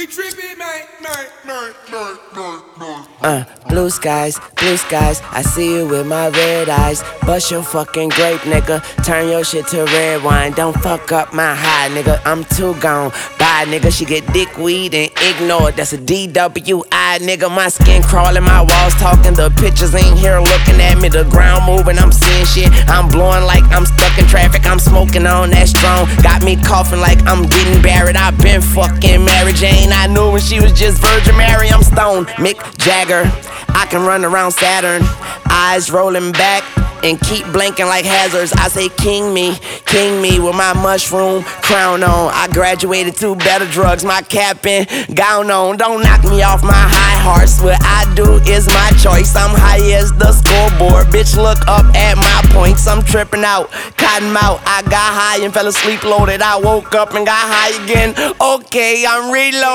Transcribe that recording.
Blue skies, I see you with my red eyes. Bust your fucking grape, nigga. Turn your shit to red wine. Don't fuck up my high, nigga. I'm too gone. Bye, nigga. She get dick, weed, and ignored. That's a DWI, nigga. My skin crawling, my walls talking. The pictures ain't here looking at me. The ground moving, I'm seeing shit. I'm blowing like I'm stuck in traffic. I'm smoking on that strong. Got me coughing like I'm getting buried. I've been fucking Mary Jane. I knew when she was just Virgin Mary. I'm stoned. Mick Jagger. I can run around Saturn, eyes rolling back and keep blinking like hazards. I say king me with my mushroom crown on. I graduated to better drugs, my cap and gown on. Don't knock me off my high horse, what I do is my choice. I'm high as the scoreboard, bitch look up at my points. I'm tripping out, cotton mouth. I got high and fell asleep loaded. I woke up and got high again. Okay, I'm reloaded.